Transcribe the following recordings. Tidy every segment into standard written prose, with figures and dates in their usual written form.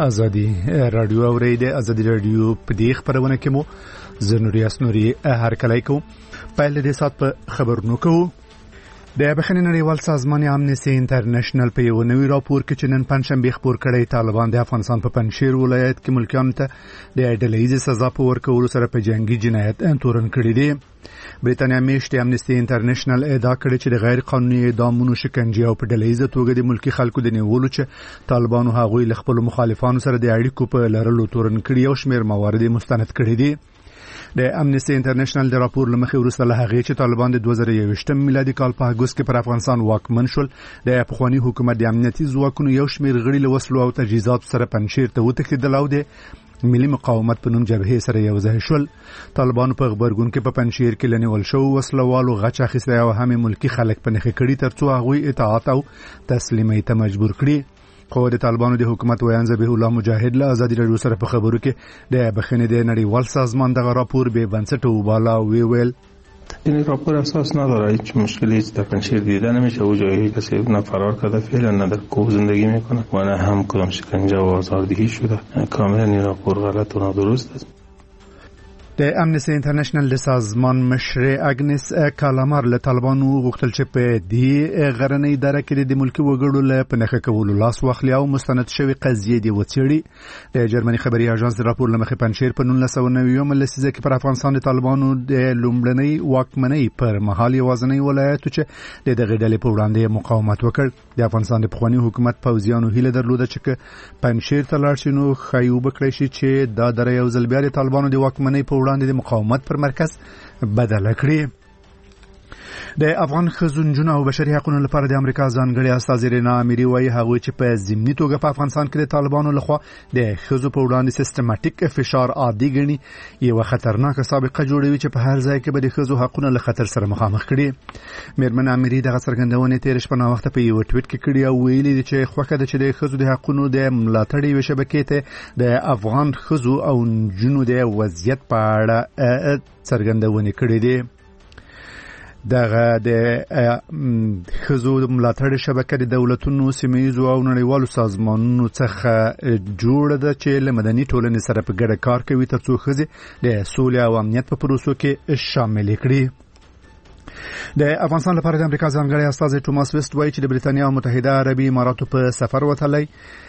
ازادي رادیو اوریده ازادي رادیو په دې خبرونه کې مو زنوریاس نوري هر کله کو پهل دې سات په خبرونو کو د بخښنې نړیوال سازمان امنیستي انټرنیشنل په یو نوی راپور کې چې نن پنځشنبه خبر کړی طالبان د افغانستان په پنځشیر ولایت کې ملکیانو ته د ډلهیزې سزا په ورکولو سره په جنگي جنایت تورن کړی دی. بریتانیا میشته امنیستي انټرنیشنل ادعا کړې چې د غیر قانوني اعدامونو شکنجه او په ډلهیزه توګه د ملکی خلکو د نیولو چې طالبانو هغوی له خپل مخالفانو سره د اړیکو په لرلو تورن کړی او شمیر موارد مستند کړی دي. د امنیستي انټرنیشنل د راپور لمخې وروسته له هغې چې طالبان د 2021 میلادي کال په اګوست کې پر افغانستان واکمن شول د افغاني حکومت د امنیتي ځواکونو یو شمیر غړي له وسلو او تجهیزات سره پنځشیر ته وتښتېدل او د ملي مقاومت په نوم جبهې سره یو ځای شول. طالبان په خبرګون کې په پنځشیر کې لنیول شو وسلوالو غچ اخیستی او هم ملکی خلک په نښه کړي ترڅو هغوی اطاعت او تسلیمۍ ته مجبور کړي. خو د طالبانو د حکومت ویان ذبیح الله مجاهد له ازادي رادیو سره په خبرو کې د بخښنې د نړیوال سازمان دغه راپور به بنسټ وباله ویل این راپور اساس نداره، هیچ مشکلی هیچ در پنجشیر دیده نمیشه و جایی کسی نه فرار کرده فعلا نه در کوه زندگی میکنه و نه هم کدام شکنجه و آزاردهی شده. کاملا این راپور غلط و نادرست است. د امنیستي انټرنیشنل د سازمان مشر اګنس کالامار له طالبانو غوښتل چې په دې غرنۍ اداره کې د ملکی وګړو له پنهخه کولو لاس واخلي او مستند شوی قضیه دی وڅېړي. د جرمني خبري اژانس د راپور لمخې پنځشیر په 1990 لسیزه کې پر افغانستان د طالبانو د لومړنۍ واکمنۍ پر مهال یوازنۍ ولایت چې د دغه ډلې په وړاندې مقاومت وکړ. د افغانستان د پخوانی حکومت پوځیانو هیله درلوده چې پنځشیر ته لاړ شي نو خایو بکړی شي چې دا در یو ځل بیا د طالبانو د واکمنۍ په وړاندې د مقاومت پر مرکز بدل کړي. د افغان ښځو او بشري حقوقو لپاره د امریکا ځانګړي استازي رینا اميري وايي هغه چې په ضمني توګه په افغانستان کې د طالبانو لخوا د ښځو په وړاندې سیستماتیک فشار عادي ګڼي یو خطرناک سابقه جوړوي چې په هر ځای کې به د ښځو حقوقو له خطر سره مخامخ کړي. میرمن اميري دغه څرګندونه تیر شپه نو وخت په یو ټویټ کې کړی او ویلي چې خوښه ده چې د ښځو د حقوقو د ملاتړ یو شبکې ته د افغان ښځو او نجونو د وضعیت په اړه څرګندونه کړې ده. دغه د ښځو د ملاتړ شبکه د دولتونو سیمه‌ییزو او نړیوالو سازمانونو څخه جوړه ده چې له مدني ټولنې سره په ګډه کار کوي ترڅو ښځې د سولې او امنیت په پروسو کې شامل کړي. د افغانستان لپاره د امریکا ځانګړي استازي توماس ویسټ وایي چې د بریتانیا او متحده عربي اماراتو په سفر وتلی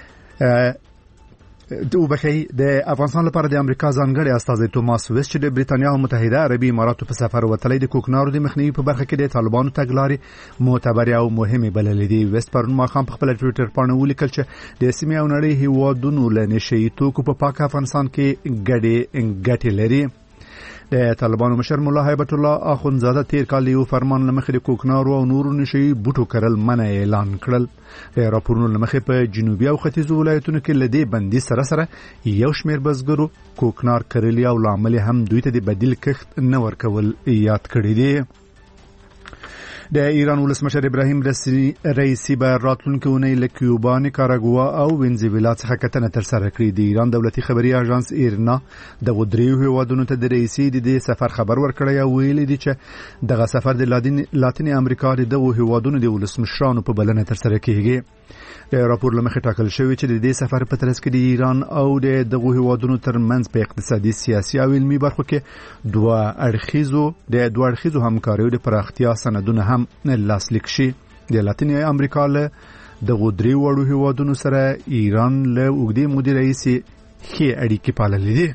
د افغانستان لپاره د امریکا ځانګړي استازي توماس ویسټ چې د بریتانیا او متحده عربي اماراتو په سفر وتلی د کوکنارو د مخنیوي په برخه کې د طالبانو تګلارې معتبرې او مهمې بللې دي. ویسټ پرون ماښام په خپل ټویټر باندې ولیکل چې د سیمې او نړۍ هیوادونو له نشئی توکو په پاک افغانستان کې ګټې لري. د طالبانو مشر مولا هیبت الله اخونزاده تیر کال یو فرمان لمخې د کوکنارو او نورو نشئی بوټو کرل منع اعلان کړل. د راپورونو لمخې په جنوبي او ختیځو ولایتونو کې لدی بندي سره یو شمیر بزګرو کوکنار کرلی او لامل هم دوی ته د بدیل کښت نه ورکول یاد کړی دی. د ایران ولسمشر ابراهیم رئیسی به راتلونکي اونۍ له کیوبا، نیکاراګوا او وینزویلا څخه کتنه ترسره کړې. د ایران دولتي خبري اژانس ایرنا د دریو هیوادونو ته د رئیسی د سفر خبر ورکړی او ویلي دی چې دغه سفر د لاتینی امریکا د دغو هیوادونو د ولسمشرانو په بلنه ترسره کیږي. د راپور لمخې ټاکل شوی چې د دې سفر په ترڅ کې د ایران او د دغو هیوادونو ترمنځ په اقتصادي، سیاسي او علمي برخو کې دوه اړخیزو همکاریو د پراختیا سندونه هم لاسلیک شي. د لاتینی امریکا له دغو درې وړو هیوادونو سره ایران له اوږدې مودې راهیسې ښې اړیکې پاللې دي.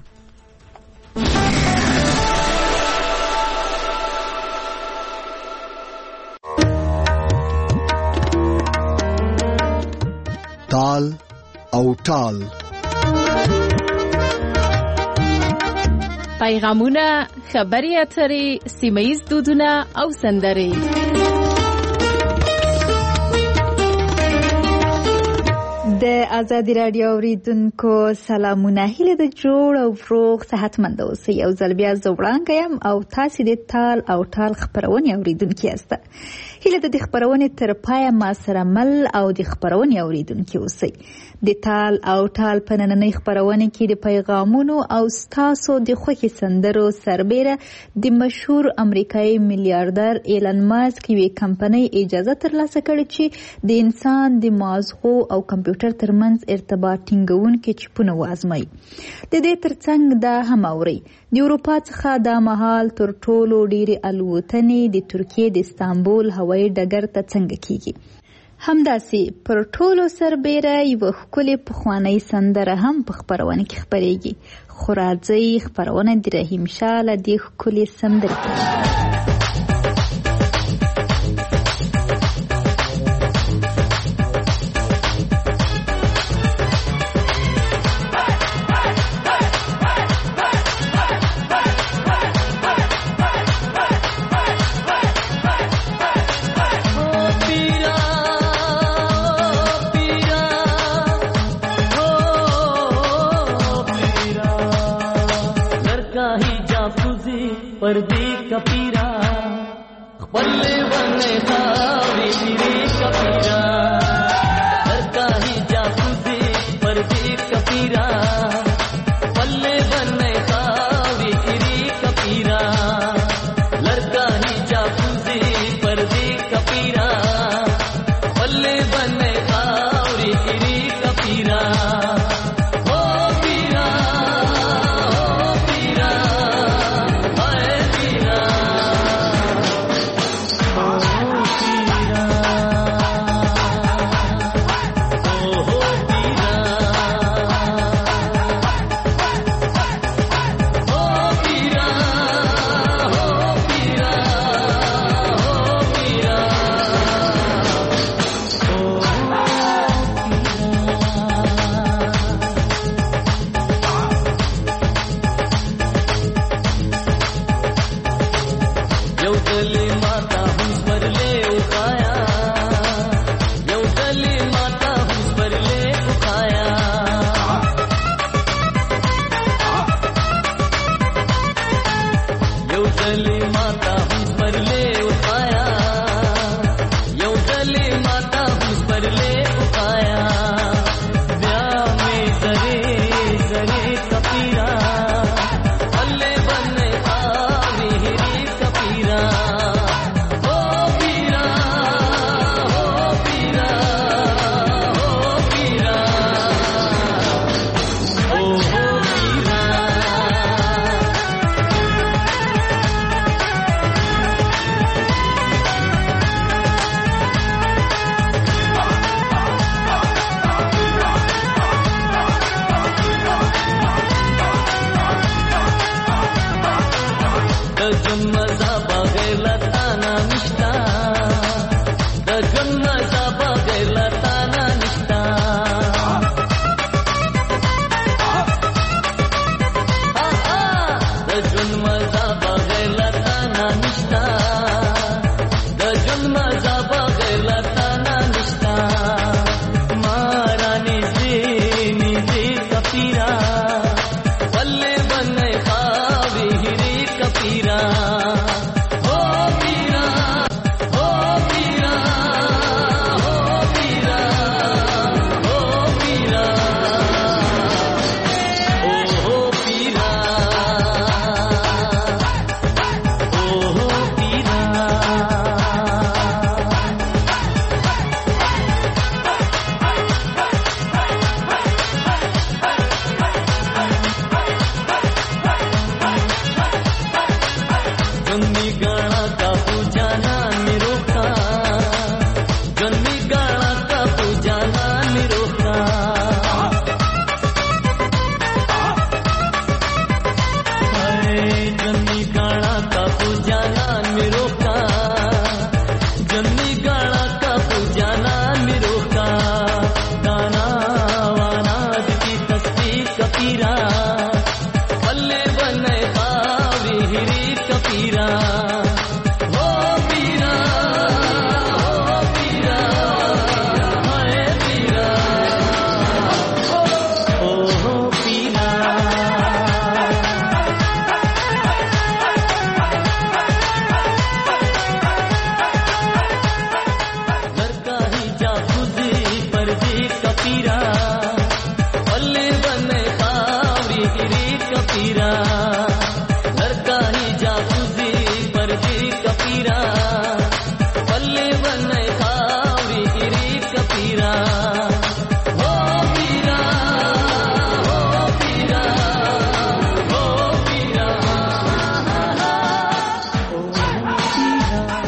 تال او ټال پیغامونه، خبري اترې، سیمه‌ییز دودونه او سندرې. د ازادي رادیو اوریدونکو سلامونه، هیله د جوړ او فروغ صحتمند اوسئ. یو ځل بیا زه وړاندې یم او تاسې د تال او ټال خبرونې اوریدونکي یاست. هیله د خبرونې تر پایه ما سره مل او د خبرونې اوریدونکي اوسئ. د تال او ټال په نننۍ خبرونه کې د پیغامونو او ستاسو د خوښې سندرو سربیره د مشهور امریکایي میلیاردر ایلن ماسک یوې کمپنۍ اجازه ترلاسه کړې چې د انسان د مازغو او کمپیوټر کمپیوټر ترمنځ ارتباط ټینګونکي چپونه وازموي. د دې ترڅنګ دا هم اوري د اروپا څخه دا مهال تر ټولو ډېرې الوتنې د ترکیې د استانبول هوایي ډګر ته څنګه کیږي. همداسې پر ټولو سربیره یوه ښکلې پخوانۍ سندره هم په خپرونه کې خپریږي. خو راځئ خپرونه د رحیم شاه له دې ښکلې سندرې पर्दी कपीरा पल्ले बने खावी तेरी कपीरा लड़का ही जासूसी पर्दी कपीरा पल्ले बने खावी तेरी कपीरा लड़का ही जासूसी पर्दी कपीरा पल्ले बने खावी तेरी कपीरा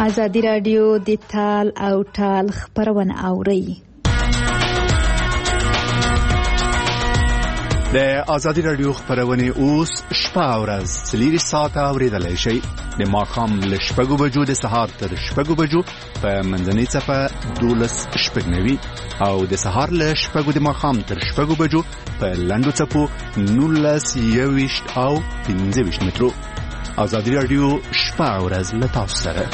ازادي راډیو د تال او ټال خبرونه اوري. د ازادي راډیو خبرونه اوس شپه او ورځ 3 ساعته اوریدلای شئ. د ماښام له 6 بجو د سهار تر 6 بجو په منځنۍ څپه 12:09 او د سهار له 6 د ماښام تر 6 بجو په لنډو څپو 19:20 او 15 مترو. ازادي راډیو شپه او ورځ له تاسو سره.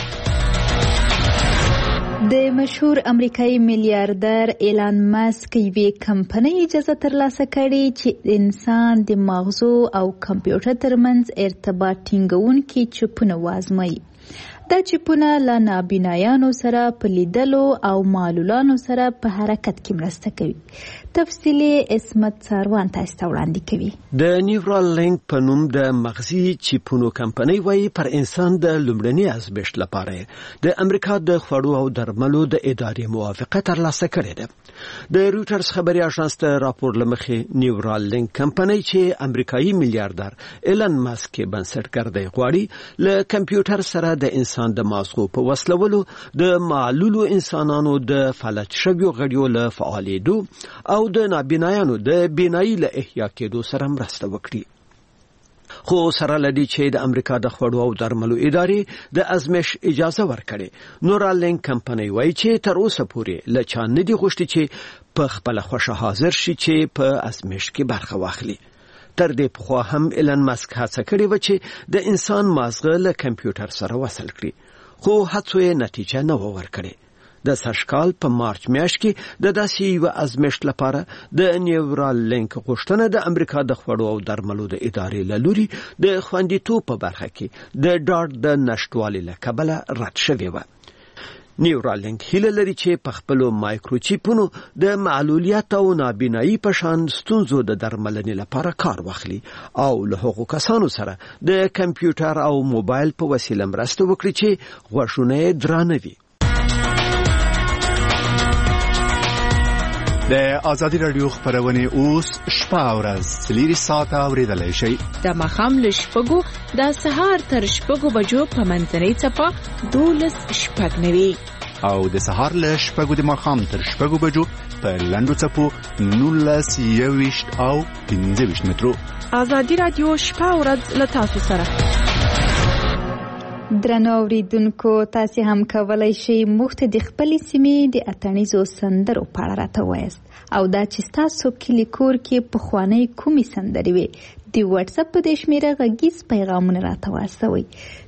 د مشهور امریکایي میلیاردر ایلان ماسک یوې کمپنۍ اجازه ترلاسه کړې چې انسان د مغزو او کمپیوټر ترمنځ ارتباط ټینګونکي چپونه وازموي. دا چپونه له نابینایانو سره په لیدلو او معلولانو سره په حرکت کې مرسته کوي. تفصیلی اسمت ساروان تاسو ته وړاندې کوي. د نیورال لینک په نوم د مغزي چپونو کمپنۍ وايي پر انسان د لومړني ازمېښت لپاره د امریکا د خوړو او درملو د ادارې موافقه ترلاسه کړې ده. د رویټرز خبري اژانس ته راپور لمخې نیورال لینک کمپنۍ چې امریکایي میلیاردر ایلان ماسک بنسټګر دی غواړي له کمپیوټر سره د انسان د مازغو په وصلولو د معلولو انسانانو د فلج شویو غړیو له فعالېدو او د نابینایانو د بینایي له احیا کېدو سره مرسته وکړي. خو سره لدی چې د امریکا د خوړو او درملو ادارې د ازمېښت اجازه ورکړي. نورال لینک کمپنۍ وایي چې تر اوسه پورې له چا نه دي غوښتي چې په خپل خوښه حاضر شي چې په ازمېښت کې برخه واخلي. تر دې پخوا هم ایلان ماسک هڅه کړې و چې د انسان مازغه له کمپیوټر سره وصل کړي، خو هڅو یې نتیجه نه ورکړې. د سرشکال په مارچ میاشت کې د داسې یو ازمېښت لپاره د نیورال لینک غوښتنه د امریکا د خوړو او درملو د ادارې له لوري د خوندیتوب په برخه کې د ډاډ د نشټوالي له کبله رد شوې وه. نیورال لینک هیله لري چې په خپلو مایکروچیپونو د معلولیت او نابینایي په شان ستونزو د درملنې لپاره کار واخلي او له هغو کسانو سره د کمپیوټر او موبایل په وسیله مرسته وکړي چې غوږونه یې درانه وي. د ازادي راډیو خبرونه اوس شپه او ورځ 3 ساعته اوریدلای شئ. د ماښام له 6 د سهار تر 6 بجو په منځنۍ څپه 12:09 او د سهار له 6 د ماښام تر 6 بجو په لنډو څپو 19:20 او 15 مترو. ازادي راډیو شپه او ورځ له تاسو سره. درنو اوریدونکو، تاسو هم کولای شئ موږ ته د خپلې سیمې د اتڼیزو سندرو په اړه راته ووایاست او دا چې تاسو کلي کور کې پخوانۍ کومې سندرې وي د واتس اپ په دې شمیره غږیز پیغامونه راته واستوئ.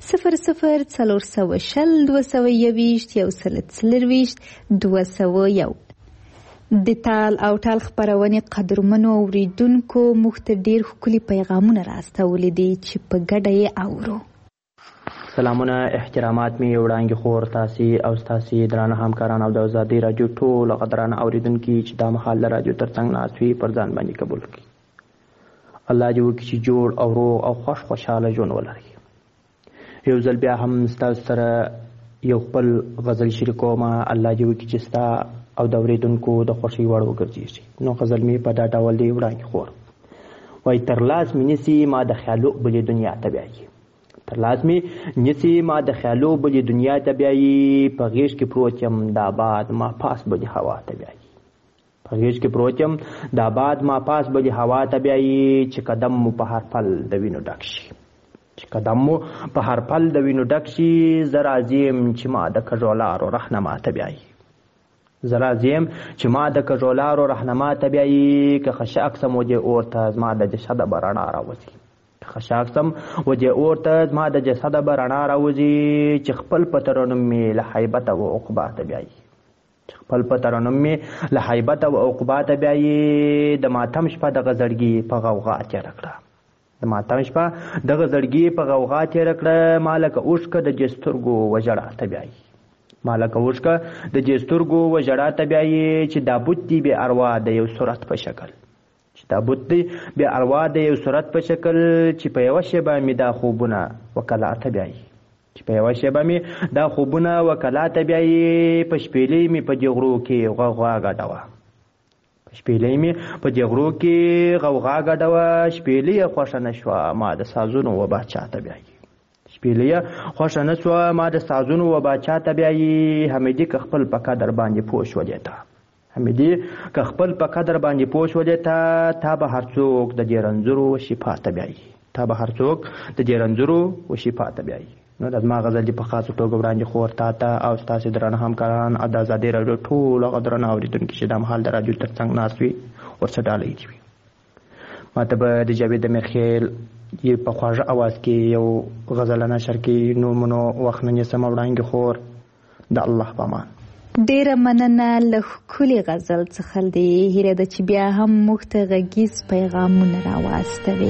00 د تال او ټال خبرونه قدرمنو اوریدونکو موږ ته ډیر ښکلي پیغامونه راستولي دي چې په ګډه یې اورو. سلامونه، احترامات می وړاندې خور تاسو او تاسو درانه همکاران او د ازادي راډیو ټول قدرانه اوریدونکو چې د مخال راډیو ترڅنګ ناسوي پر ځان باندې قبول کړي. الله دې وکړي چې جوړ او روغ او خوشاله ژوند ولري. یو ځل بیا هم تاسو سره یو خپل غزل شریکوم. الله دې وکړي چې تاسو او د اوریدونکو د خوشي وړ وګرځي. نو غزل می په دا ډول دی وړاندې خور وای تر لاس می نسی ما د خیالو بلې دنیا ته بیایي. تر لازمي نسی ما د خیالو بلې دنیا ته بیایي. په غیږ کې پروت یم د آباد ما پاس بلې هوا ته بیایي. په غیږ کې پروت یم د آباد ما پاس بلې هوا ته بیایي. چې قدم مو په هر پل د وینو ډک شي، چې قدم مو په هر پل د وینو ډک شي. زه راضي یم چې ما د کږولارو رهنما ته بیایي. زه راضي یم چې ما د کږولارو رهنما ته بیایي. که خشاک سم وجې اور ته زما د جسده به رڼا راوځي. خشاک سم وجې اور ته زما د جسده به رڼا راوځي. چې خپل په ترنم مې له حیبته و عقبا ته بیایي. چې خپل په ترنم مې له حیبته و عقبا ته بیایي. د ماتم شپه دغه زړګي په غوغا تېره کړه. د ماتم شپه دغه زړګي په غوغا تېره کړه. ما لکه اوښکه د جسترګو وژړا ته بیایي. ما لکه اوښکه د جسترګو وژړا ته بیایي. چې دا بت دی بې اروا د یو صورت په شکل. چې دا بت دی بې اروا د یو صورت په شکل. چې په یوه شیبه مې دا خوبونه وکلا ته بیایي. چې په یوه شیبه مې دا خوبونه وکلا ته بیایي. په شپېلۍ مې په دې غرو کې غوغا ګډوه. په شپېلۍ مې په دې غرو کې غوغا ګډوه. شپېلۍ یې خوښه نه شوه ما د سازونو و باچا ته بیایي. شپیلیا خوښه نه شوه ما د سازونو و باچا ته بیایي حمیدي که خپل په قدر باندې پوه شولې ته حمیدي که خپل په قدر باندې پوه شولې ته تا به هر څوک د دې رنځورو شفا ته بیایي تا به هر څوک د دې رنځورو و شفا ته بیایي. نو د زما غزل دې په خاصه توګه وړاندې خور تا ته او ستاسې درانه همکاران او د ازادۍ راډیو ټولو درانه اورېدونکي چې دا مهال د راډیو تر څنګ ناست وي ورڅه ډالۍ دي وي. ما ته به د جاوید امیرخیل په خواږه اواز کې یو غزل نشر کې نومونو وخت نه نیسم وړاندې خور د الله په امان. ډیره مننه له ښکلي غزل څخه دې هیله ده چې بیا هم موږ ته غږیز پیغامونه راواستوي.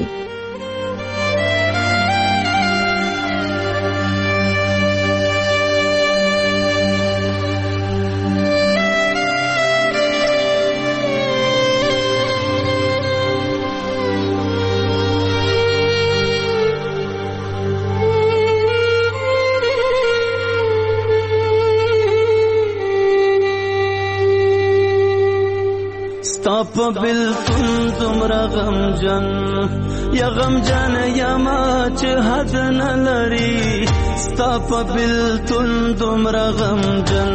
په بلتون دومره غمجن یا غمجن یما چې حد نه لري ستا په بلتون دومره غمجن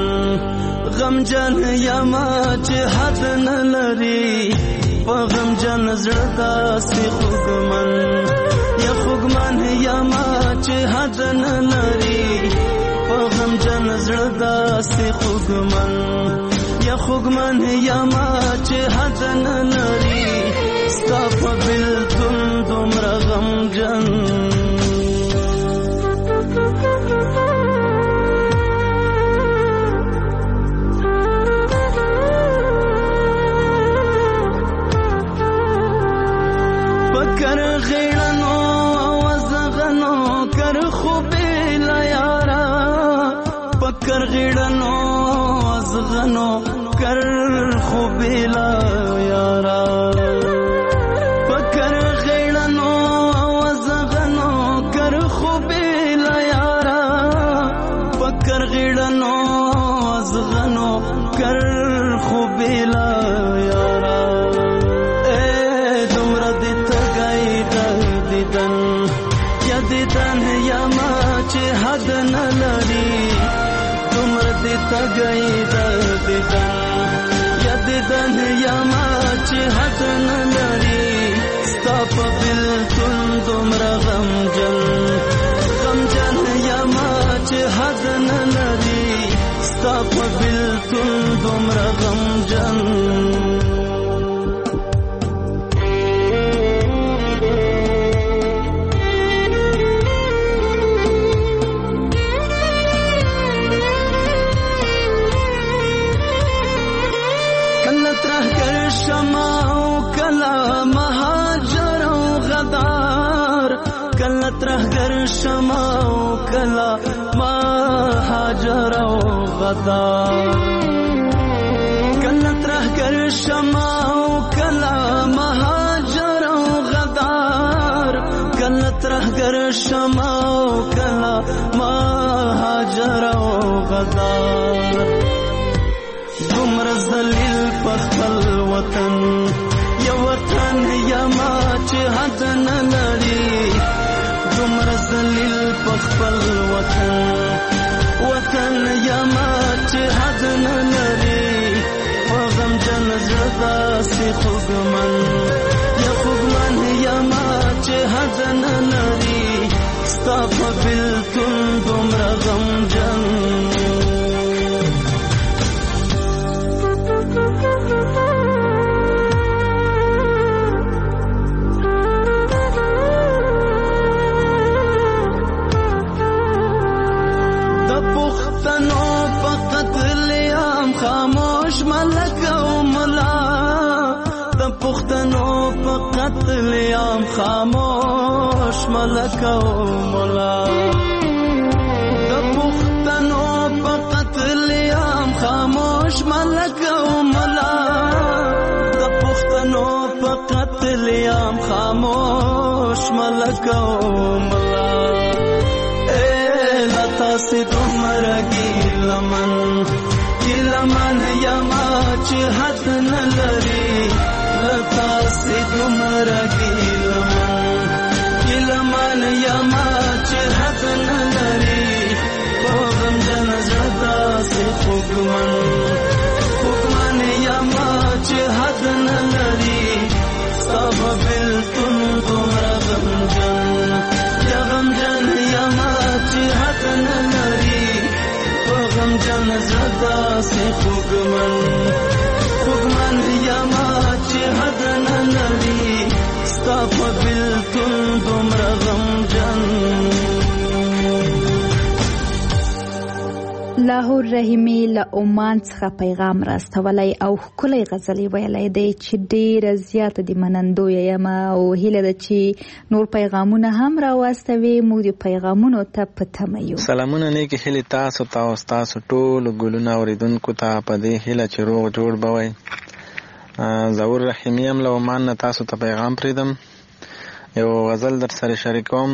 یما چې حد نه لري په غمجن زړه داسې خوږمن یما چې حد نه لري په غمجن زړه داسې خوږمن یما چې حد نه لري ستا په بلتون دومره غمجن. پکر غیړنو وزغنو کر خوبې لا یارا پکر غیړنو وزغنو کر خوبیلا یارا پکر غیړنو وزغنو کر خوبیلا یارا پکر غیړنو وزغنو کر خوبیلا یارا اے دومره دې تګای د دیدن یا دیدن یما چې حد نه لري دومره دې تګای د دیدن دیدن یما چې حد نه لري ستا په بلتون دومره غمجن یما چې حد نه لري ستا په بلتون دومره غمجن. ترهګر شمع او کلا مهاجر او غدار کله ترهګر شمع او کلا مهاجر او غدار کله ترهګر شمع او کلا مهاجر او غدار دومره ذلیل په خپل وطن یو وطن یما چې حد نه لري دومره ذلیل په خپل وطن یما چې حد نه لري په غمجن زړه داسې خوږمن یما چې حد نه لري ستا په بلتون دومره غمجن. خاموش ملک او ملا د پښتنو په قتل عام خاموش ملک او ملا د پښتنو په قتل عام خاموش ملک او ملا د پښتنو په قتل عام خاموش ملک او ملا اے لتا سي تمہارا ګیلمن یما چې حد نه لري لتا سي دومره ګیلمن یما چې حد نه زړه سي خوګمن یما چې حد نه لري ستا په بلکل دومره غمجن. لاهور رحیمي له عمان څخه پیغام راستولی او ښکلی غزلې ویلی دی چې ډېره زیاته د منندویه یم او هیله ده چې نور پیغامونه هم راواستوي. موږ د پیغامونو ته په تمه یو. سلامونه نیکې هیلې تاسو ته او ستاسو ټولو ګلونه اورېدونکو ته په دې هیله چې روغ جوړ به وئ. ظهور رحیمي هم له عمان نه تاسو ته پیغام پرېږدم. یو غزل در سره شریکوم.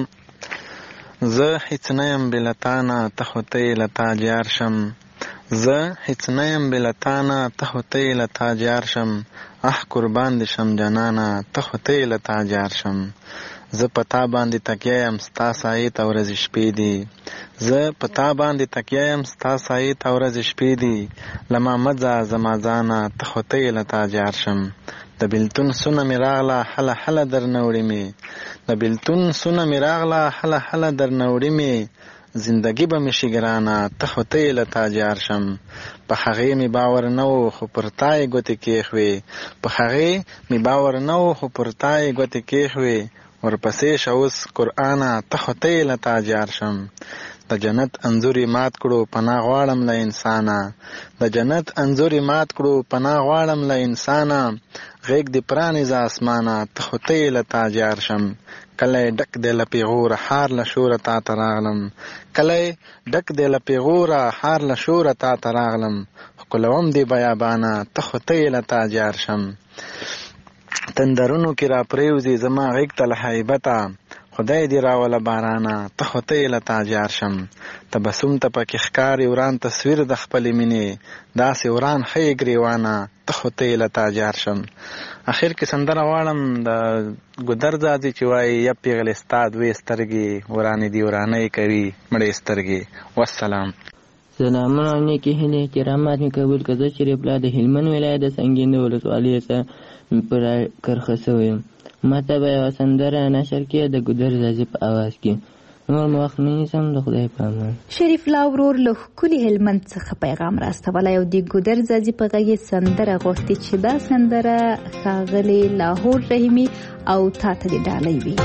زه هیڅ نه یم بې له تا نه ته خو ته یې له تا جار شم. زه هیڅ نه یم بې له تا نه ته خو ته یې له تا جار شم. قربان دې شم جانانه ته خو ته یې له تا جار شم. زه په تا باندې تکیه یم ستا سایې ته ورځې شپې دي. زه په تا باندې تکیه یم ستا سایې ته ورځې شپې دي. له ما مه ځه زما ځانه ته خو ته یې له تا جار شم. د بېلتون سونه مې راغله هله هله درنه وړې مې. د بېلتون سونه مې راغله هله هله درنه وړې مې. زندګي به مې شي ګرانه ته خو ته یې له تا جار شم. په هغې مې باور نه و خو پر تا یې ګوتې کېښوې. په هغې مې باور نه و خو پر تا یې ګوتې کېښوې. ورپسې شه اوس قرآنه ته خو ته یې له تا جار شم. د جنت انځور یې مات کړو پناه غواړم له انسانه. د جنت انځور یې مات کړو پناه غواړم له انسانه. غیږ دې پرانیزه اسمانه ته خو ته یې له تا جار شم. کله یې ډک دی له پیغوره هار له شوره تا ته راغلم. کله یې ډک دی له پیغوره هار له شوره تا ته راغلم. ښکلوم دې بیابانه ته خو ته یې له تا جار شم. تندرونو کې را پرېوځي زما غیږ ته له هیبته. خدای دې راوله بارانه ته خو ته یې له تا جار شم. تبسم ته پکې ښکاري وران تصویر د خپلې مینې. داسې وران ښیې ګریوانه ته خو ته یې له تا جار شم. اخر کې سندره غواړم د ګودر ځاځي چې وایي یا پیغلې ستا دوې سترګې ورانې دي ورانۍ کوي مړې سترګې. والسلام. سلامونه او نیکې هیلې احترامات مې قبول کړه. زه شریف الله د هلمند ولایت د سنګین د ولسوالۍ څخه پر کرخه شوی یم. ما ته به یوه سندره نشر کړي د ګودر ځاځي په اواز کې. نور مو وخت نه نیسم د خدای په امان. شریف الله ورور له ښکلي هلمند څخه پیغام راستولی او د ګودر ځاځي په غږ یې سندره غوښتې چې دا سندره ښاغلي لاهور رحیمي او تا ته دې ډالۍ وي.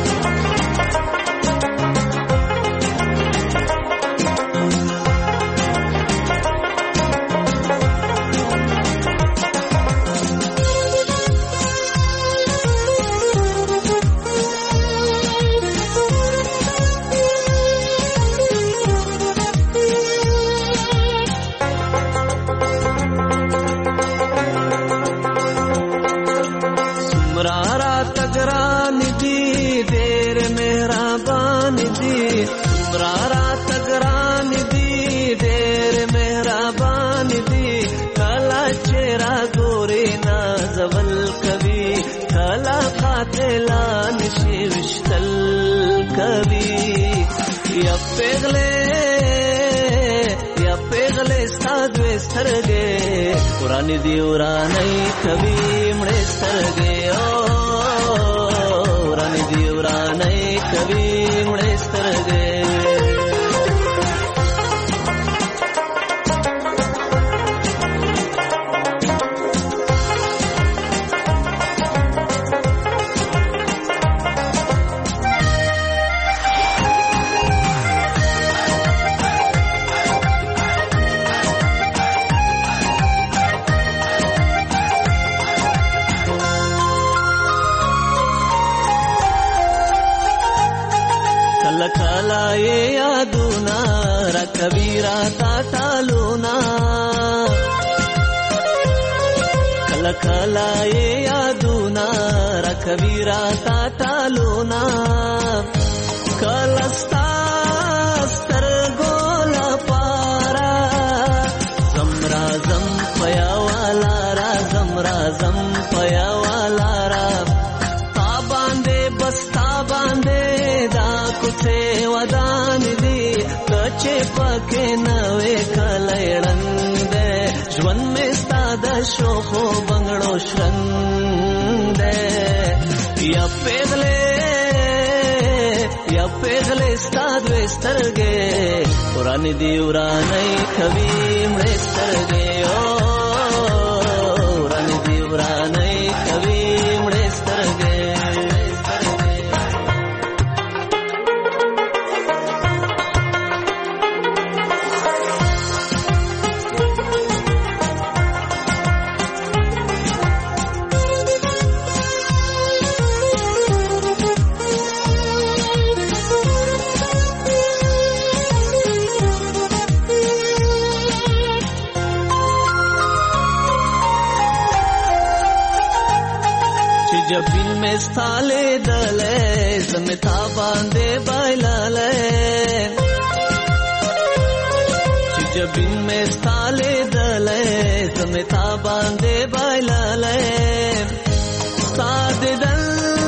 ورانی دی ورانی کبھی مڑے سترگے او ورانی دی ورانی کبھی مڑے سترگے. کبیرا تا ټالونا کله کله یادونا را کبیرا تا ټالونا کله ستا سترګو لپاره زمرا زم پیا والا را زمرا زم پیا والا را تا باندې بس تا باندې دا کوڅه ودان دي چې پکې نوې کلهړند ژوند مې ستا د شوخو بنګړو شرند یا پیغلې ستا دوې سترګې وران دی ورانې کوي مړې سترګې وران دی ورانې کوي مړې سترګې जब बिन में स्थाले दले जमता बांधे बाइलाले जब बिन में स्थाले दले जमता बांधे बाइलाले साद दल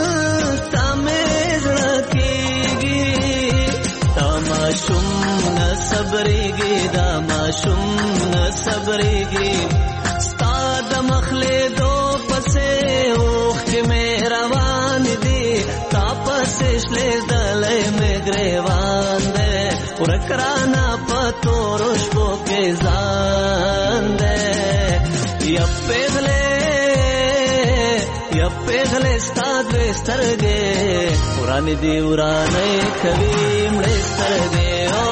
तमेज रखेगी तमाशुम न सबरेगी दामाशुम न सबरेगी साद मखले दो पसे मेरा वान दी तापस इसले दले में ग्रेवान दे उरकराना पतोरुष को के जान दे यप्पेगले स्ताद वेस्तरगे पुरानी दी उराने कभी मड़े स्तरगे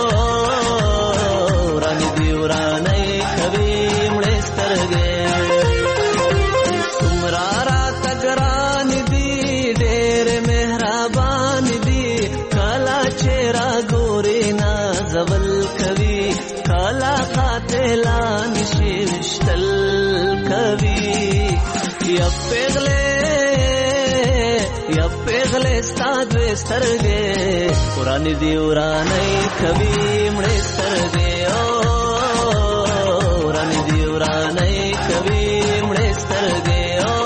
उरानी दी उराने कभी मड़े स्तरगे तुमरारा तगरान दी डेर मेहरबान दी काला चेहरा गोरे ना जवल कवि काला खातेला निशिष्टल कवि यप्पेगले स्ताद्वे स्तरगे पुरानी दी उराने कवि मड़े स्तरगे उरानी दी उराने कवि मड़े स्तरगे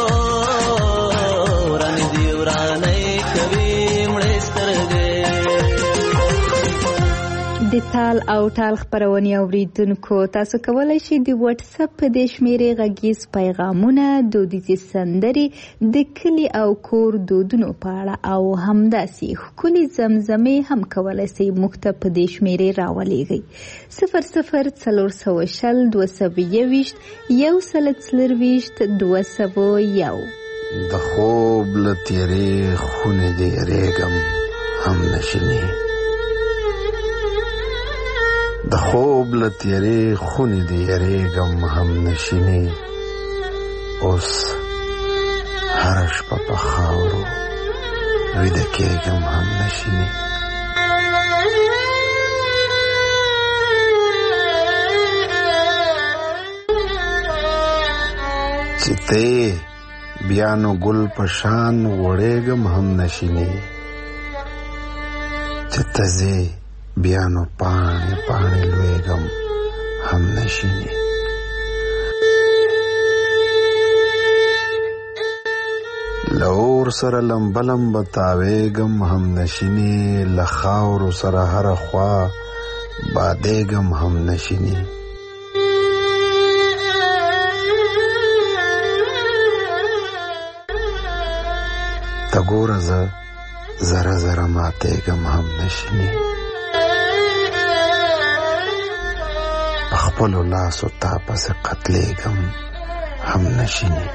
د تال او ټال خبرونه اوریدونکو تاسو کولای شئ د واتس اپ په د شمیرې غږیز پیغامونه دودیزې سندري د کلی او کور دودونو په اړه او همداسې ښکلي زمزمې هم کولای شئ موږ ته په د شمیرې راولېږئ 00 د خوب له تیارې خونې دې یریږم هم نشینې د خوب له تیارې خونې دې یریږم هم نشینې اوس هره شپه په خاورو ویده کېږم هم نشینې چې ته بیا نو ګل په شان وړېږم هم نشینې چې ته ځې بیا نو پاڼې پاڼې لوېږم هم نشینې له اور سره لمبه لمبه تاوېږم هم نشینې له خاورو سره هره خوا بادېږم هم نشینې ته ګوره زه ذره ذره ماتېږم هم نشینې په خپلو لاسو تا پسې قتلېږم هم نشینې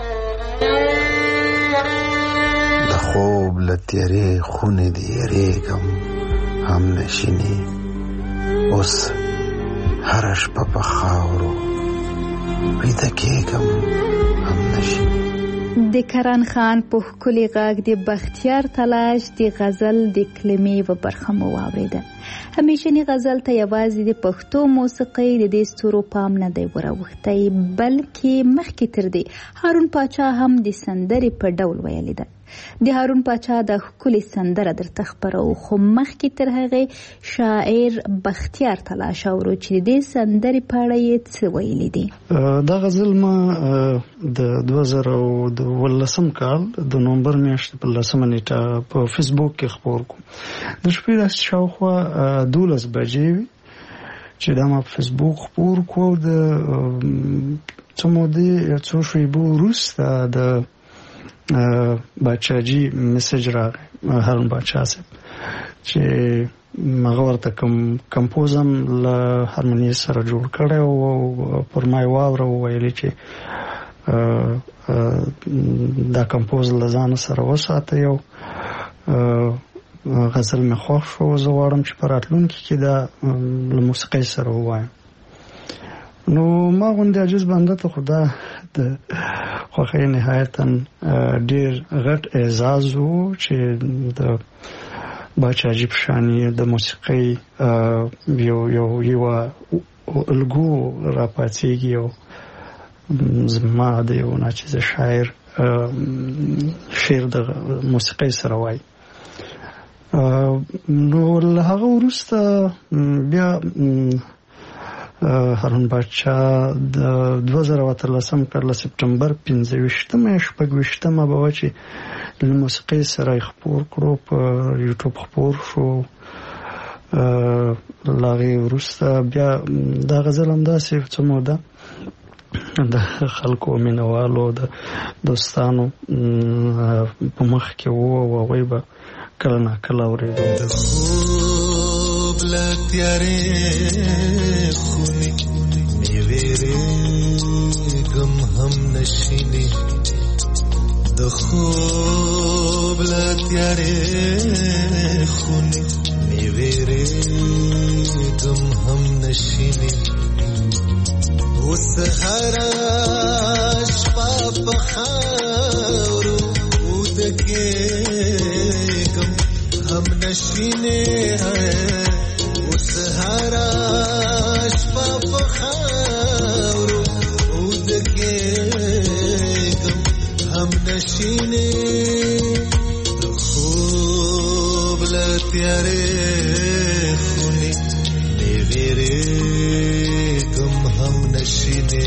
د خوب له تیارې خونې دې یریږم هم نشینې اوس هره شپه په خاورو ویده کېږم هم نشینې د کرن خان په ښکلي غږ د بختیار تلاش د غزل د کلمې و برخه مو واورېده. همیشني غزل ته یوازې د پښتو موسیقۍ د دې ستورو پام نه دی وراوښتی، بلکې مخکې تر دې هارون پاچا هم د سندرې په ډول ویلې ده. د هارون پاچا د ښکلي سندره درته خپرو، خو مخکې تر هغې شاعر بختیار تلاش اورو چې د دې سندرې په اړه یې څه ویلي دي. دا غزل ما د 2018 کال د نومبر میاشتې په 10 نیټه په فیسبوک کې خپور کوم. د شپې شاوخوا 12 بجې وي چې دا ما په فیسبوک خپور کو. د څو مودې څو شېبو وروسته د باچاجي میسج راغی، هارون باچا صاحب، چې هغه ورته کمپوزم له هارموني سره جوړ کړی او پر ما یې واوره وویلې چې دا کمپوز له ځان سره وساته. یو غزل مې خوښ شو. زه غواړم چې په راتلونکي کې دا له موسیقۍ سره ووایم. نو ما غوندې عجیز بنده ته خو دا د خوښۍ نهایتا ډېر غټ اعزاز و چې د باچا عجیب شانې د موسیقۍ یوه الګو راپاڅېږي او زما د یو ناچیزه شاعر شعر د موسیقۍ سره وایي. نو له هغه وروسته بیا هارون باچا د 2013 کال سپټمبر 15 یا 16 به و چې له موسیقۍ سره خپور کړو، په یوټیوب خپور شو. له هغې وروسته بیا دا غزل همداسې څه موده د خلکو مینوالو د دوستانو په مخ کې و او هغوی به کله ناکله اورېدو. د خوب له تیارې خونې مې وېرېږم هم نشینې، د خوب له تیارې خونې مې وېرېږم هم نشینې، اوس هره شپه په خاورو ودکېږم هم نشینې، اوس هره شپه په خاورو ودکېږم هم نشینې، د خوب له تیارې خونې مې وېرېږم هم نشینې.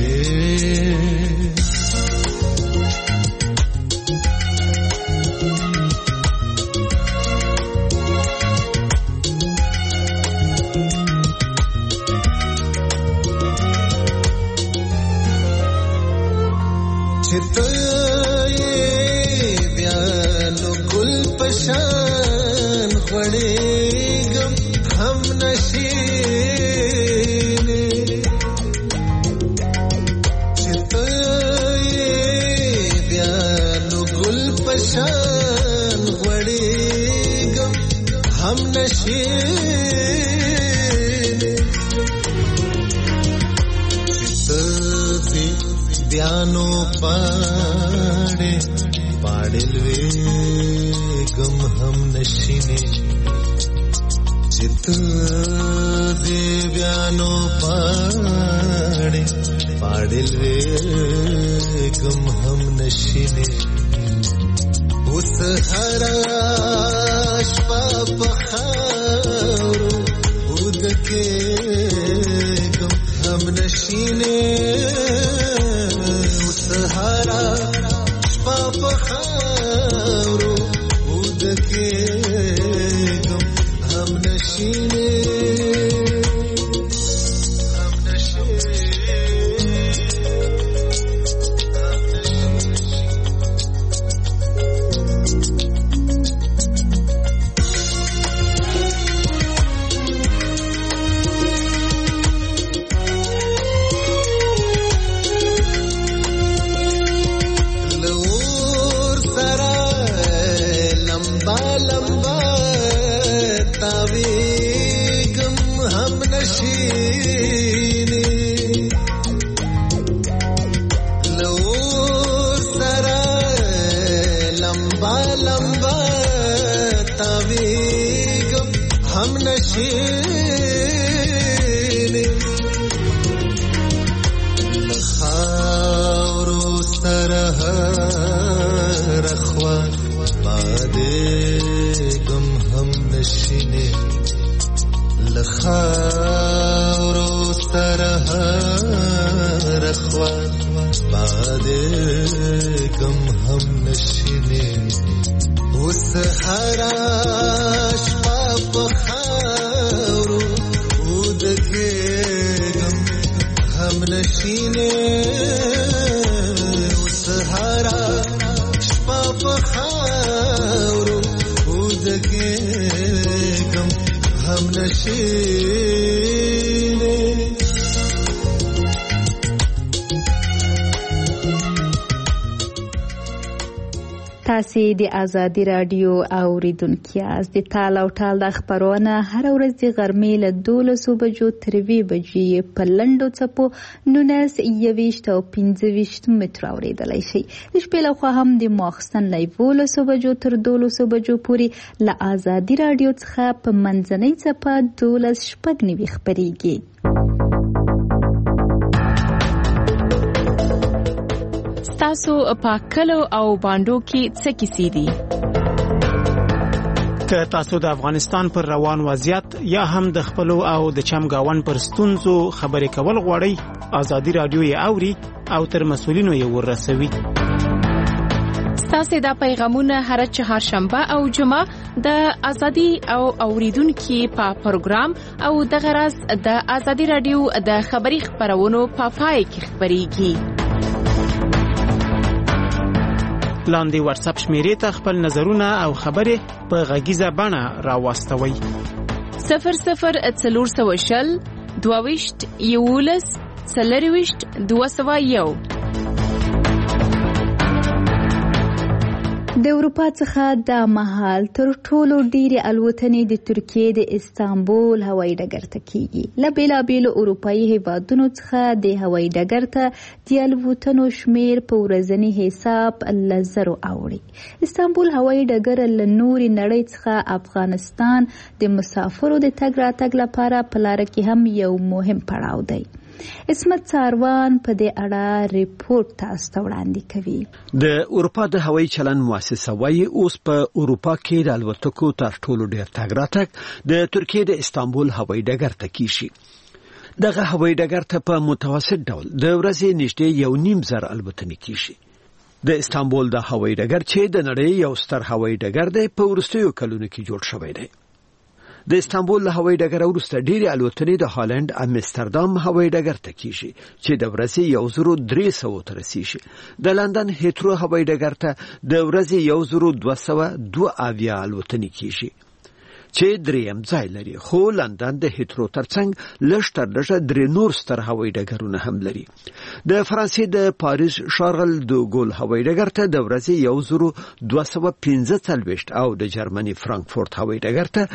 چې ته یې بیا نو ګل په شان غوړېږم هم نشینې، چې ته یې بیا نو ګل په شان غوړېږم هم نشینې، چې ته بیا نو پاړې پاړې لوېږم هم نشینې، چې ته دې بیا نو پاړې پاړې لوېږم هم نشینې، اوس هره شپه په خاورو ودکېږم هم نشینې، سهارا شپه په خاورو ودکېږم هم نشینې، هم نشینې. تاسې د ازادي راډیو اوریدونکي یاست. د تال او ټال د خبرونه هر ورځ د غرمې له 12 بجو تر 2 بجې په لنډو څپو 19 21 او 25 متر اوریدلی شي. د شپې لخوا هم د ماخستن له 11 بجو تر 12 بجو پورې له ازادي راډیو څخه په منځنۍ څپه 12 شپږ نوي خپرېږي. تاسو په کلو او باندو کې څه کیسې دي؟ که تاسو د افغانستان پر روان وضعیت یا هم د خپلو او د چمګاون پر ستونزو خبرې کول غواړئ، ازادي راډیو یې اوري او تر مسؤلینو یې ورسوي. تاسو دا پیغامونه هر چهارشنبه او جمعه د ازادي او اوریدونکو په پروګرام او د غرض د ازادي راډیو د خبري خبرونو په پای کې خبريږي. لاندې واتس اپ شمیرې ته خپل نظرونه او خبرې په غږیزه بڼه راوستوئ. 0040 22 11 40 201. د اروپا څخه د مهال تر ټولو ډیرې الوتنې د ترکیې د استانبول هوایي ډګر ته کیږي. له بیلابیلو اروپایي هیوادونو څخه د هوایي ډګر ته د الوتنو شمیر په ورځني حساب له زرو اوړي. استانبول هوایي ډګر له نورې نړۍ څخه افغانستان د مسافرو د تګ راتګ لپاره په لاره کې هم یو مهم پړاو دی. اسمت ساروان په دې اړه ریپورت تاسو ته وړاندې کوي. د اروپا د هوایي چلند مؤسسه وايي اوس په اروپا کې د الوتکو تر ټولو ډیر تګ راتګ د ترکیې د استانبول هوایي ډګر ته کیږي. دغه هوایي ډګر ته په متوسط ډول د ورځې نږدې 1.5 الوتنې کیږي. د استانبول د هوایي ډګر چې د نړۍ یو ستر هوایي ډګر دی په وروستیو کلونو کې جوړ شوی دی. د استانبول له هوایي ډګر وروسته ډېرې الوتنې د هالند امستردام هوایي ډګر ته کیږي چې د ورځې 1300 ته رسیږي. د لندن هیترو هوایي ډګر ته د ورځې 1202 الوتنې کیږي چې دریم ځای لري، خو لندن د هیترو ترڅنګ لږ تر لږه 3 نور ستر هوایي ډګرونه هم لري. د فرانسې د پاریس شارل دو ګول هوایي ډګر ته د ورځې 1215 او د جرمني فرانکفورت هوایي ډګر ته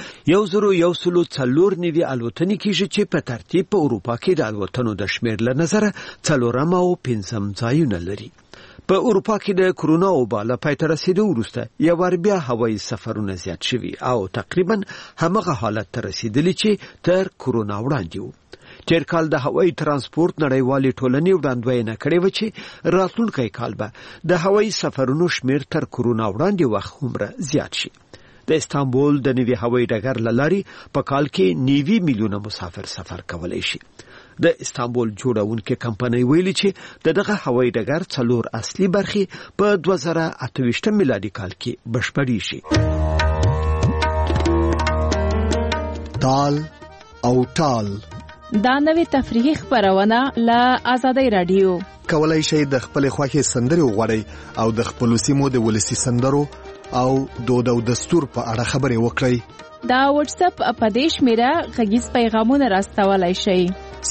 1104 الوتنې کیږي چې په ترتیب په اروپا کې د الوتنو د شمیر له نظره 4م او 5م ځایونه لري. په اروپا کې د کرونا وبا له پای ته رسیدو وروسته یو بیا هوایي سفرونه زیات شوي او تقریبا همغه حالت ته رسیدلی چې تر کرونا وړاندې وو. تیر کال د هوایي ترانسپورت نړیوالې ټولنې وړاندوینه کړې و چې راتلونکی کال به د هوایي سفرونو شمیر تر کرونا وړاندې وخت عمره زیات شي. د استانبول د نوي هوایي ډګر له لارې په کال کې 9 میلیونه مسافر سفر کولی شي. د استانبول جوړونکو کمپنۍ ویلي چې دغه هوایي ډګر 4 اصلي برخې په 2028 میلادي کال کې بشپړې شي. تال او ټال دا نوې تفریحي خبرونه له ازادي راډیو. کولای شئ د خپل خوښې سندرې وغواړئ او د خپل سیمو د ولسی سندرو او دود او دستور په اړه خبرې وکړئ. دا واتس اپ په دې شمیره غږیز پیغامونه راستولای شئ.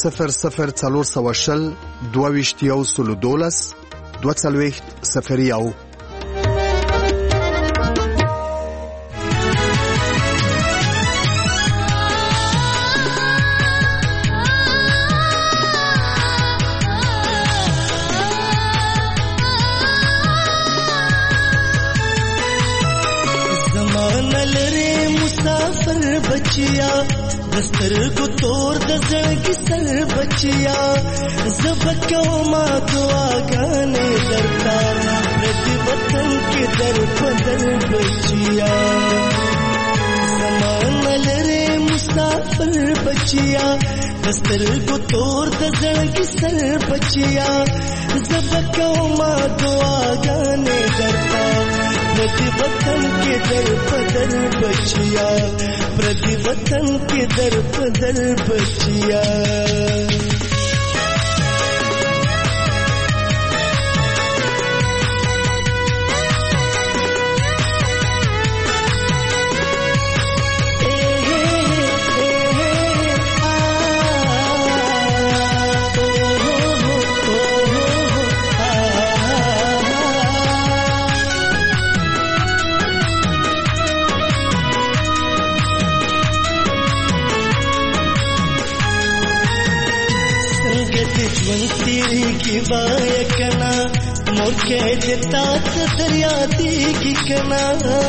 0040 22 12 بچیا دستر کو تور د زړګي سر بچیا زبکو ما دعا غانې درتا پردي وطن کې در بدل بچیا زمان لره مسافر بچیا دستر کو تور د زړګي سر بچیا زبکو ما دعا غانې درتا پردي وطن کې در بدل بچیا پردی وطن کے در بدل بچیا ژوند تیریږي وایه کنه مور کې د تات دریا دیږي کنه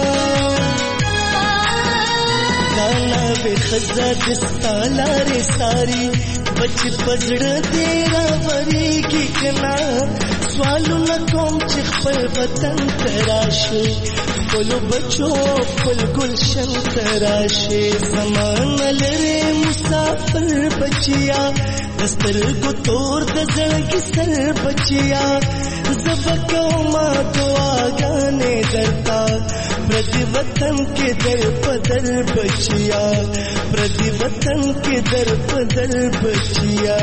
دانا به خزا دستا لارې ساری بچ پزړه دې راوړيږي کنه سوالونه کوم چې خپل وطن ته راشي خپلو بچو خپل ګلشن ته راشي زمانه لرې مسافر بچیا دسترګو تور د زړګي سر بچیا زبکوما دعاګانې درتا پردي وطن کې در بدل بچیا پردي وطن کې در بدل بچیا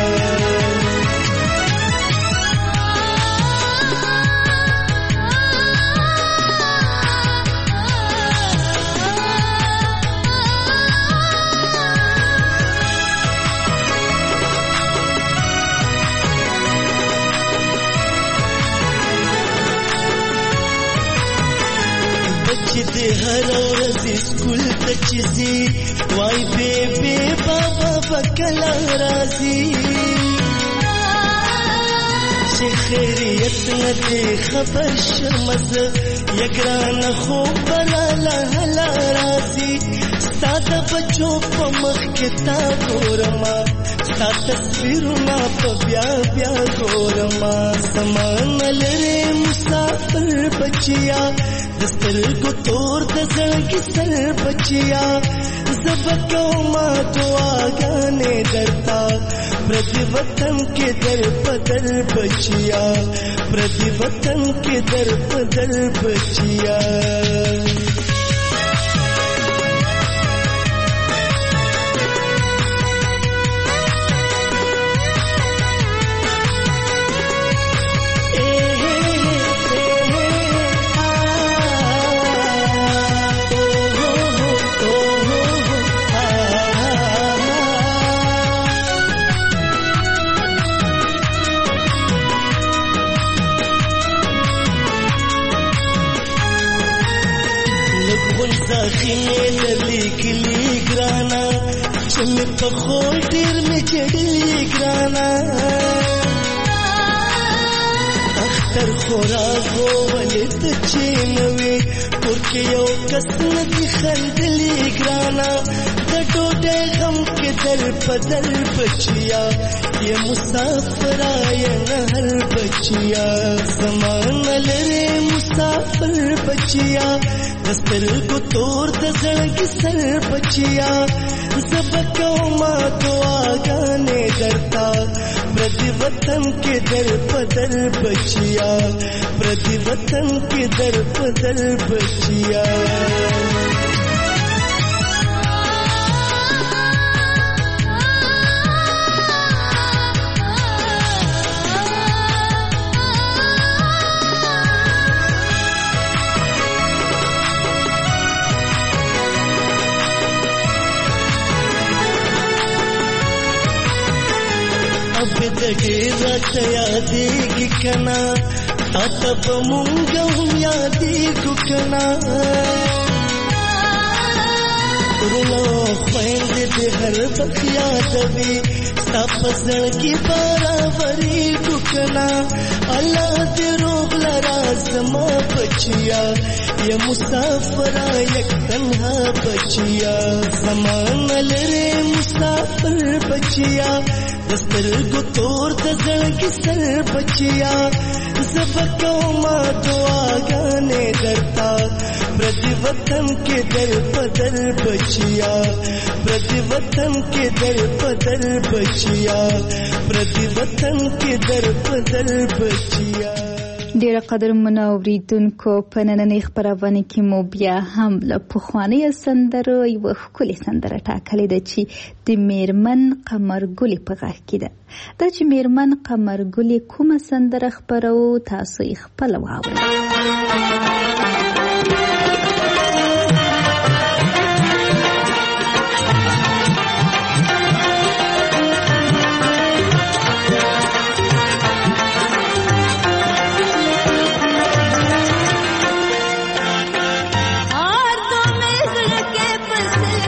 هر ورځ سکول ته چیزي وای بے بابا بکلا راضي چې خیریت نه دې خبر شمز یګران خو براله هلا راضي ساده بچو په مخ کې تا ګورما ستا تصویرونه په بیا بیا ګورما سمان لري مسافر بچیا دسترګو تور د زړګي سر بچیا زبکوما دعاګانې درتا پردي وطن کې در بدل بچیا پردي وطن کې در بدل بچیا خینه للی کلی ګرانا چې مې په خور ډېر مې جړلې ګرانا اختر خوراغو ولې ته چې نوې کور کې یو کس نه دي خندلې ګرانا د ډوډۍ غم کې در بدل بچیا یہ مسافرای نه هر بچیا زمانه لري مسافر بچیا دسترګو تور د زړګي سر بچیا زبکوما دعاګانې درتا پردي وطن کې در بدل بچیا پردي وطن کې در بدل بچیا ډېر راته یادېږي کنه تا ته به مونږ هم یادېږو کنه وروڼه خویندې دې هر وخت یادوي ستا په زړګي برابرېږو کنه الله دې روغ لرا زما بچیا یا مسافره یک تنها بچیا زمانه لري مسافر بچیا دسترګو تور د زړګي سر بچیا زبکوما دعاګانې درتا پردي وطن کې در بدل بچیا پردي وطن کې در بدل بچیا پردي وطن کې در بدل بچیا ډیره قدر منوریدونکو په نننۍ خبرونه کې مو بیا هم له پخوانۍ سندرو یو ښکلې سندره ټاکلې ده چې د میرمن قمرګلې په غږ کې ده دا چې میرمن قمرګلې کومه سندره خپرو تاسو یې خپل واورئ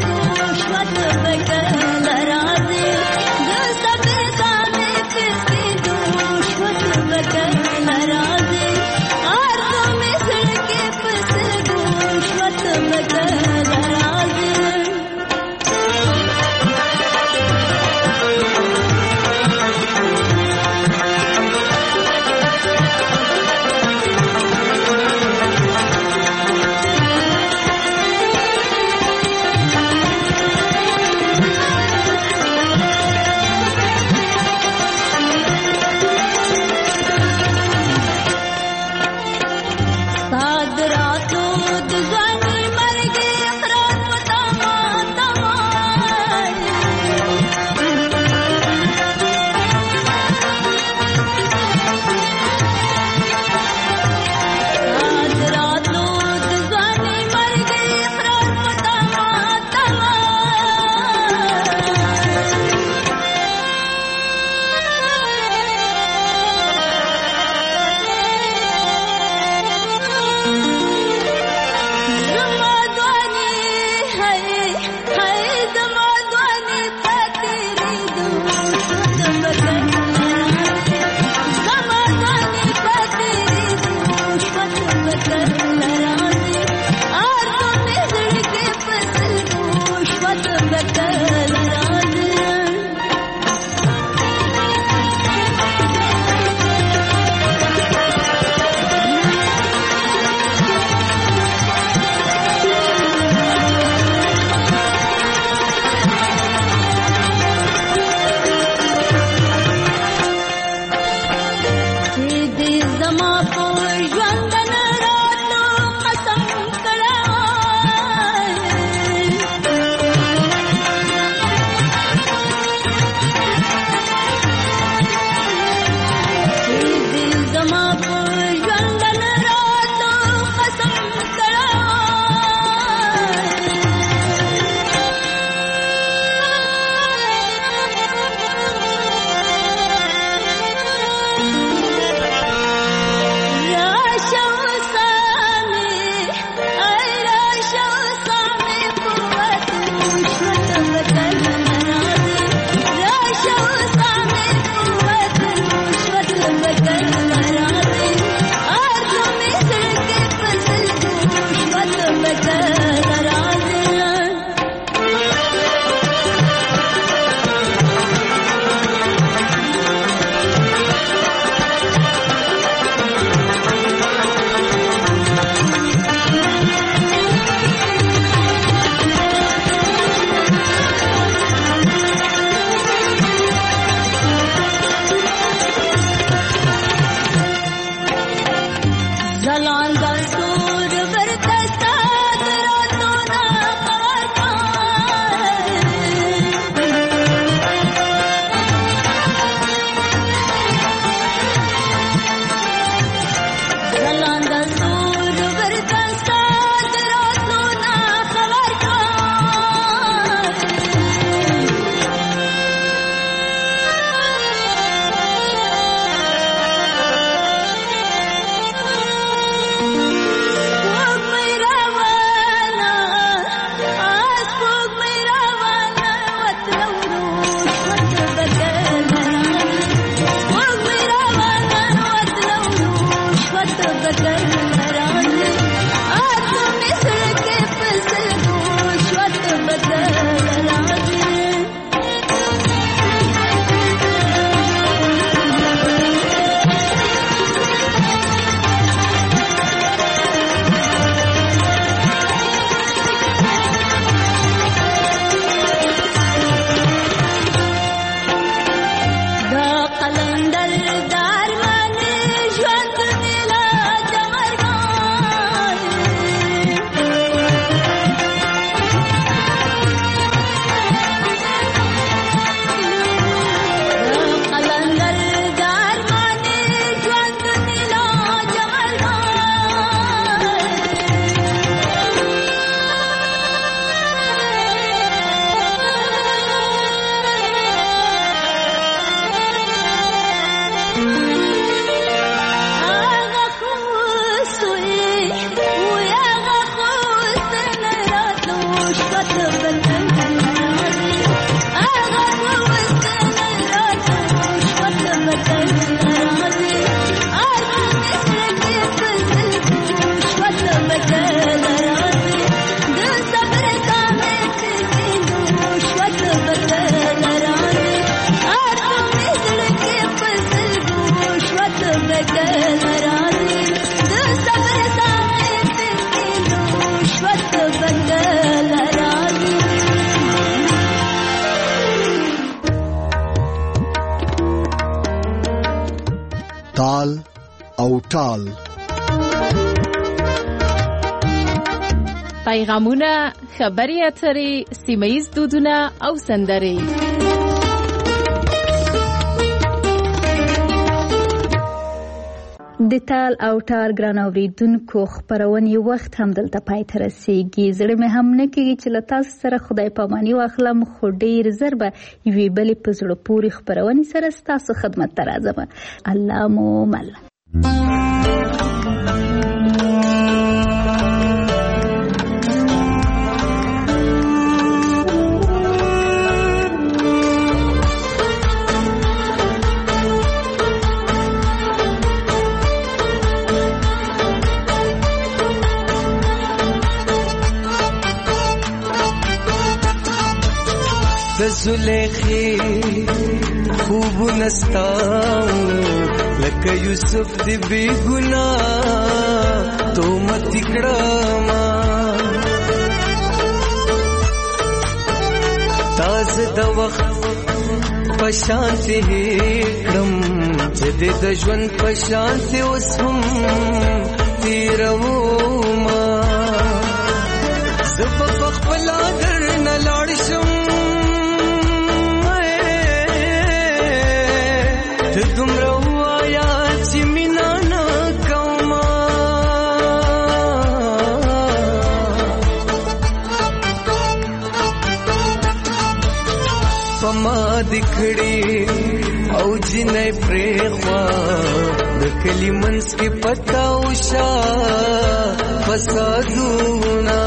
Let's تال او ټال. پیغامونه، خبري اترې، سیمه‌ییز دودونه او سندرې. د تال او ټال ګران اوریدونکو خبرونې وخت هم دلته پای ته رسیږي. زړه مې هم نه کېږي چې له تاسو سره خدای پاماني واخلم، خو ډېر زر به یوې بلې په زړه پورې خبرونې سره ستاسو خدمت ته راځم. الله مو مل. زلیخی خوب نستاؤ لکه یوسف دی بی گناہ تو مت کڑاما تاز د وخت پشانتی کړم چې د ژوند پشانتی اوس هم تیروما زه په خپل درنه لاړ شم دومره وایا چې مینا نه کومه په ما دکړې او جنې پرېخوا د کلي منځ کې پتا وشا فسادونه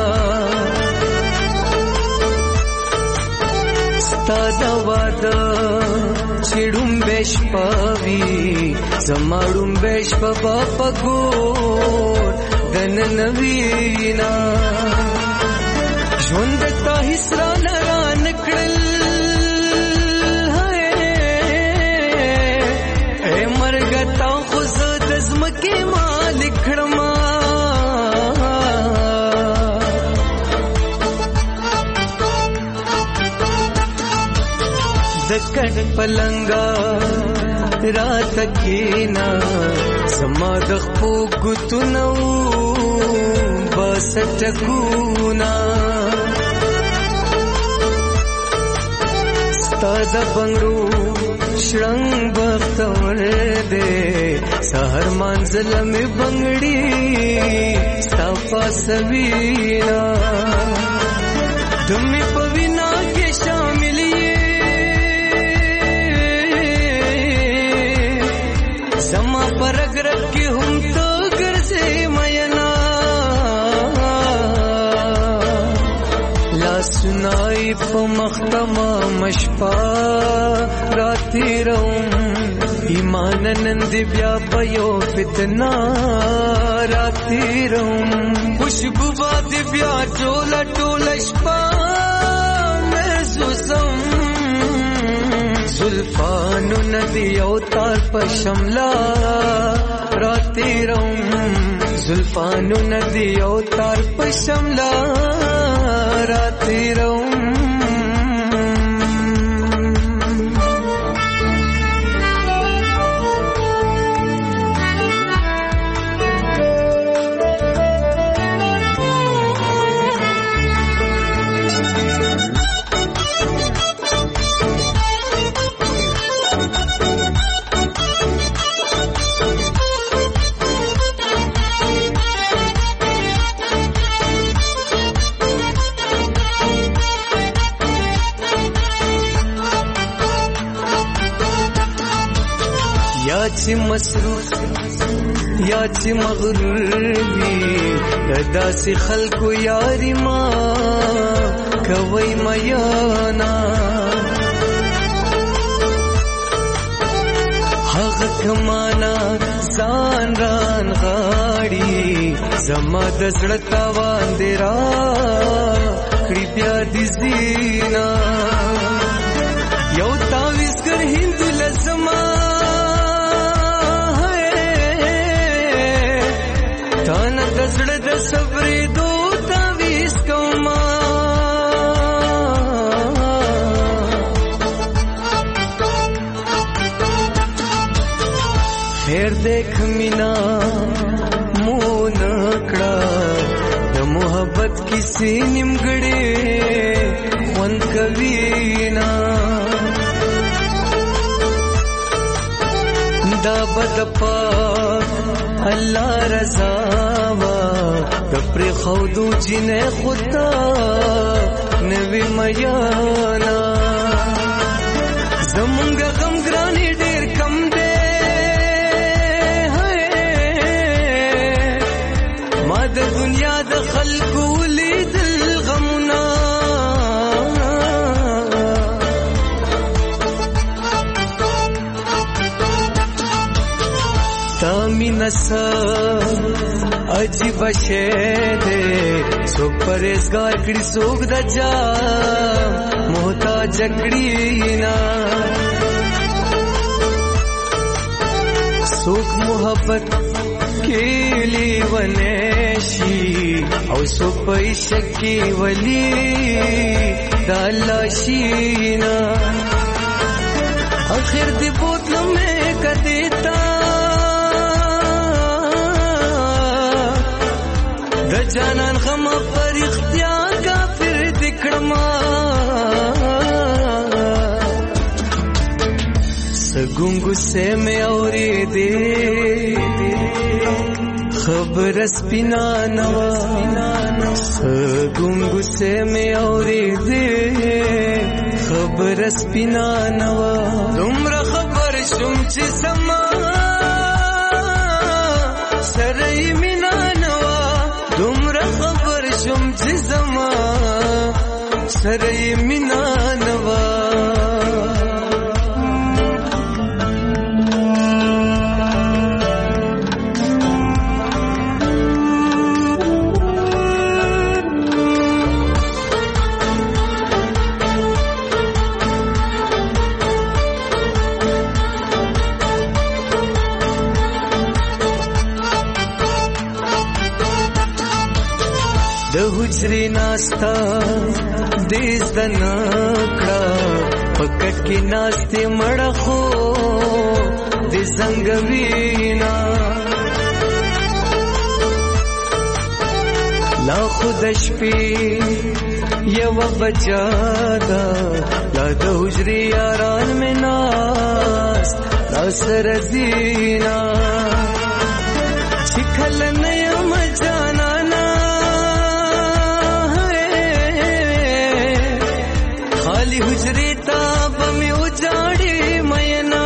ستا د واده چړم بشپاوی زماړم بشپا په ګور دن نوینا ژوند تا هسرا نران کړل اے مرګ تا خو زد زمکه مالک کړما دکړ پلنګا رات کینا سما د خو ګتنو بس ټکونا ستاد بنگړو شرنګ بختور دې سحر منزل می بنگړي ستا پاسوینا دمه پوینا کې شامل سما پر اگر کی هم تو ګرځې مینا لا سنای په مختما مشپا راتی روم ایمان نند بیا پيو فتنا راتی روم خوشبو باد بیا ټوله ټوله شپا محسوسم زلفانو ندی او تار پشملا راتی روم زلفانو ندی او تار پشملا راتی روم چې مصروف یا چې مغرور وي داسې خلکو یاري ما کوي میانا هغه کمانا ځان ران غاړي زما د زړه تاوان دی را کړي بیا دي زینا یو تاویزګر هندو لزما تانا دزړه د صبرې دو تاویز کوما هر دیکھ مینا مون کړه د محبت کیسې نیمګړې خوند کوي نا دا بد پاک الله رضا وا د پر خودو جنې خدا نوی میانا زمونږ غم ګرانی ډیر کم دی ما د دنیا د خلکو لیدل غمونه نسا عجیب شے دے سو پرہیزگار کڑی سوک دا جا محتاج کڑی نا سوک محبت کیلی ونیشی او سو پیشکی ولی دالا شینا آخر دی بوتل میں کر دیتا د جانان غم پر اختیار کافر دکړما سګونګو سے مې اورې دې خبر سپینا نوا سګونګو سے مې اورې دې خبر سپینا نوا دومره خبر شوم چې سما سره مینا دومره خبر شوم چې زما سره مینا نوا د حجرې ناستا دیز د نکړه پکټ کې ناستې مړه خو د زنګوینا لا خود شپې یو بچادا لا د حجرې یاران مې ناست لا سره زینا چکل نه یم جانا حجری تا بمی اجاڑی مینا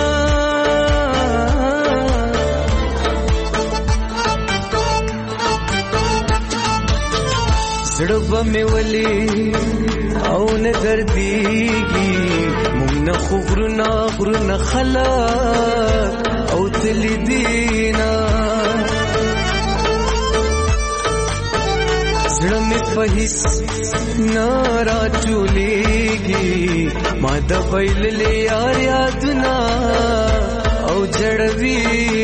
زړه بمی ولی او نه دردیږي مونږ نه خو غرونه خلک او تللی دینا زړه مې په هیڅ نارا چولیږي ما د ویلې یار یادونه او جړوي